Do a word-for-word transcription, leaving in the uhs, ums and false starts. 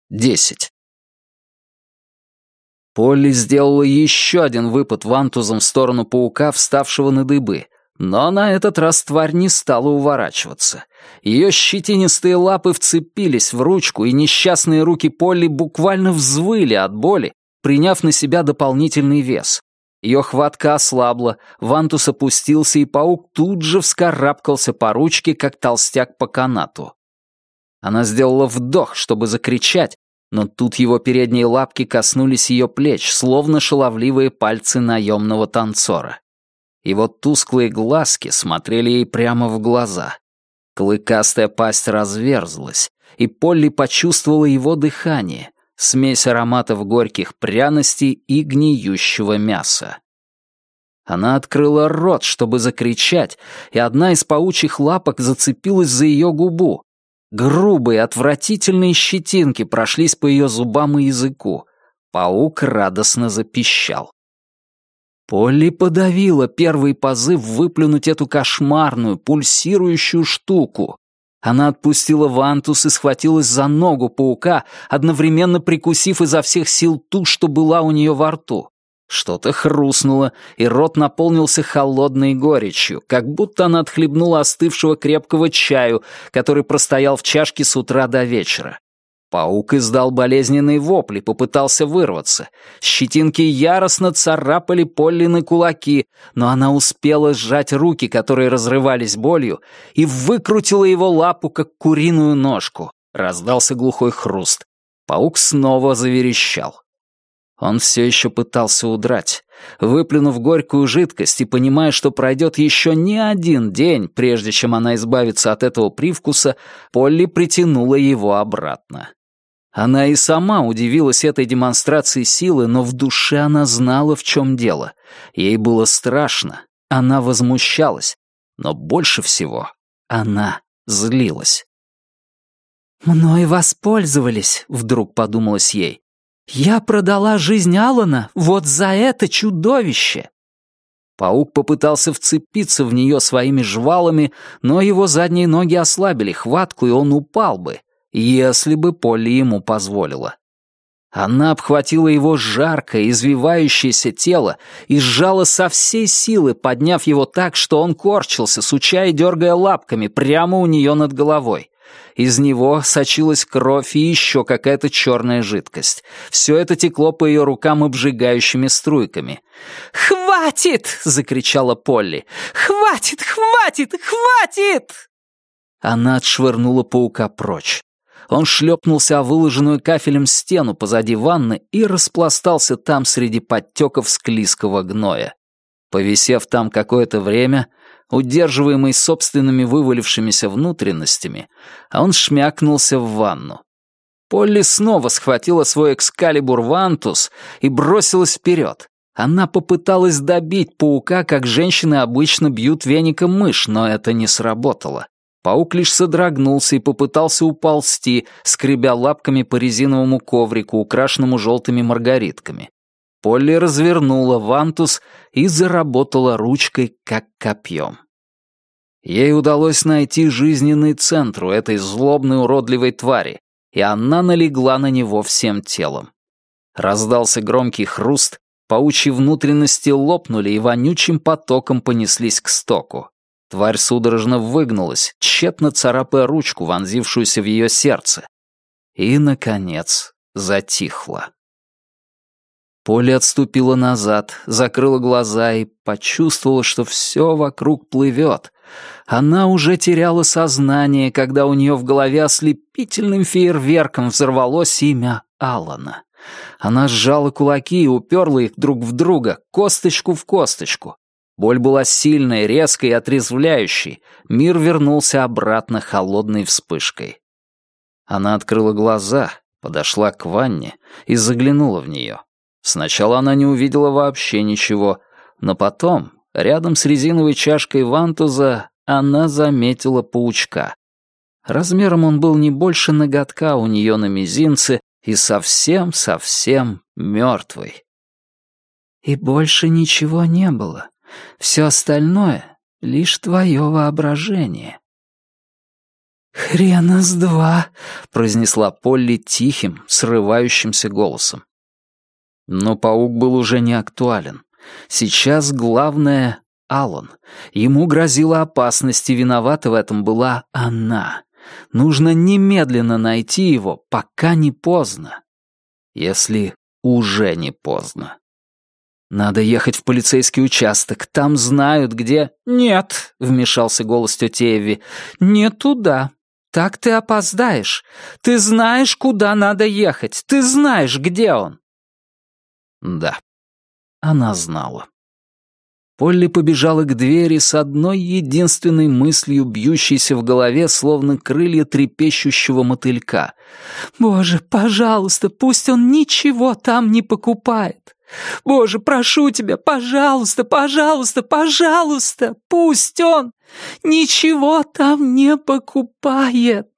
десять. Полли сделала еще один выпад вантузом в сторону паука, вставшего на дыбы, но на этот раз тварь не стала уворачиваться. Ее щетинистые лапы вцепились в ручку, и несчастные руки Полли буквально взвыли от боли, приняв на себя дополнительный вес. Ее хватка ослабла, вантус опустился, и паук тут же вскарабкался по ручке, как толстяк по канату. Она сделала вдох, чтобы закричать, но тут его передние лапки коснулись ее плеч, словно шаловливые пальцы наемного танцора. Его тусклые глазки смотрели ей прямо в глаза. Клыкастая пасть разверзлась, и Полли почувствовала его дыхание, смесь ароматов горьких пряностей и гниющего мяса. Она открыла рот, чтобы закричать, и одна из паучьих лапок зацепилась за ее губу. Грубые, отвратительные щетинки прошлись по ее зубам и языку. Паук радостно запищал. Полли подавила первый позыв выплюнуть эту кошмарную, пульсирующую штуку. Она отпустила вантус и схватилась за ногу паука, одновременно прикусив изо всех сил ту, что была у нее во рту. Что-то хрустнуло, и рот наполнился холодной горечью, как будто она отхлебнула остывшего крепкого чаю, который простоял в чашке с утра до вечера. Паук издал болезненный вопль и попытался вырваться. Щетинки яростно царапали Поллины кулаки, но она успела сжать руки, которые разрывались болью, и выкрутила его лапу, как куриную ножку. Раздался глухой хруст. Паук снова заверещал. Он все еще пытался удрать. Выплюнув горькую жидкость и понимая, что пройдет еще не один день, прежде чем она избавится от этого привкуса, Полли притянула его обратно. Она и сама удивилась этой демонстрации силы, но в душе она знала, в чем дело. Ей было страшно, она возмущалась, но больше всего она злилась. «Мной воспользовались», — вдруг подумалось ей. «Я продала жизнь Алана вот за это чудовище!» Паук попытался вцепиться в нее своими жвалами, но его задние ноги ослабили хватку, и он упал бы, если бы Полли ему позволила. Она обхватила его жаркое, извивающееся тело и сжала со всей силы, подняв его так, что он корчился, суча и дергая лапками прямо у нее над головой. Из него сочилась кровь и еще какая-то черная жидкость. Все это текло по ее рукам обжигающими струйками. «Хватит!» — закричала Полли. «Хватит! Хватит! Хватит!» Она отшвырнула паука прочь. Он шлепнулся о выложенную кафелем стену позади ванны и распластался там среди подтеков склизкого гноя. Повисев там какое-то время, удерживаемый собственными вывалившимися внутренностями, а он шмякнулся в ванну. Полли снова схватила свой экскалибур Вантус и бросилась вперед. Она попыталась добить паука, как женщины обычно бьют веником мышь, но это не сработало. Паук лишь содрогнулся и попытался уползти, скребя лапками по резиновому коврику, украшенному желтыми маргаритками. Полли развернула Вантус и заработала ручкой, как копьем. Ей удалось найти жизненный центр у этой злобной уродливой твари, и она налегла на него всем телом. Раздался громкий хруст, паучьи внутренности лопнули и вонючим потоком понеслись к стоку. Тварь судорожно выгнулась, тщетно царапая ручку, вонзившуюся в ее сердце. И, наконец, затихла. Полли отступила назад, закрыла глаза и почувствовала, что все вокруг плывет. Она уже теряла сознание, когда у нее в голове ослепительным фейерверком взорвалось имя Алана. Она сжала кулаки и уперла их друг в друга, косточку в косточку. Боль была сильной, резкой и отрезвляющей. Мир вернулся обратно холодной вспышкой. Она открыла глаза, подошла к ванне и заглянула в нее. Сначала она не увидела вообще ничего, но потом, рядом с резиновой чашкой вантуза, она заметила паучка. Размером он был не больше ноготка у нее на мизинце и совсем-совсем мертвый. И больше ничего не было. Все остальное — лишь твое воображение. «Хрена с два», — произнесла Полли тихим, срывающимся голосом. Но паук был уже не актуален. Сейчас главное — Аллан. Ему грозила опасность, и виновата в этом была она. Нужно немедленно найти его, пока не поздно. Если уже не поздно. Надо ехать в полицейский участок, там знают, где... «Нет», — вмешался голос тети Эвви, — «не туда. Так ты опоздаешь. Ты знаешь, куда надо ехать. Ты знаешь, где он». Да, она знала. Полли побежала к двери с одной единственной мыслью, бьющейся в голове, словно крылья трепещущего мотылька. «Боже, пожалуйста, пусть он ничего там не покупает. Боже, прошу тебя, пожалуйста, пожалуйста, пожалуйста, пусть он ничего там не покупает».